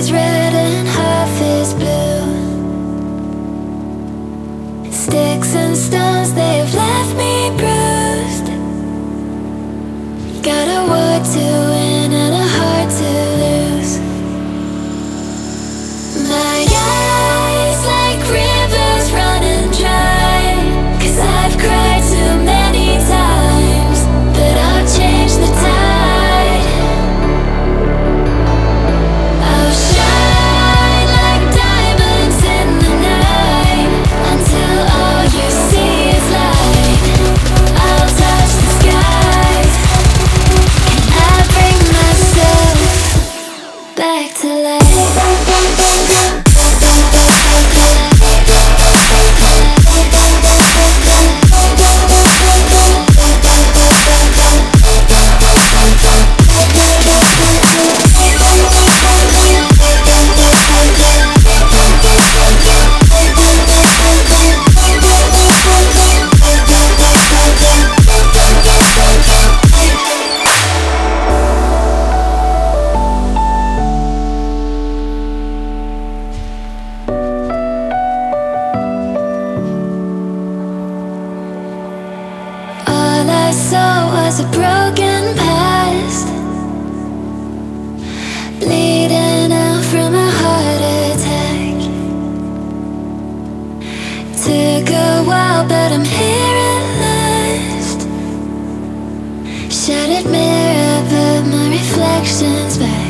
is red and half is blue. Sticks and stones, they have left me bruised. Got a war to win and a heart to lose. My eyes like rivers running dry, 'cause I've cried too many times, but I'll change the tide. I'll shine like diamonds in the night, until all you see is light. I'll touch the skies, and I bring myself back to life. All I saw was a broken past, bleeding out from a heart attack. Took a while, but I'm here at last. Shattered mirror, but my reflection's back.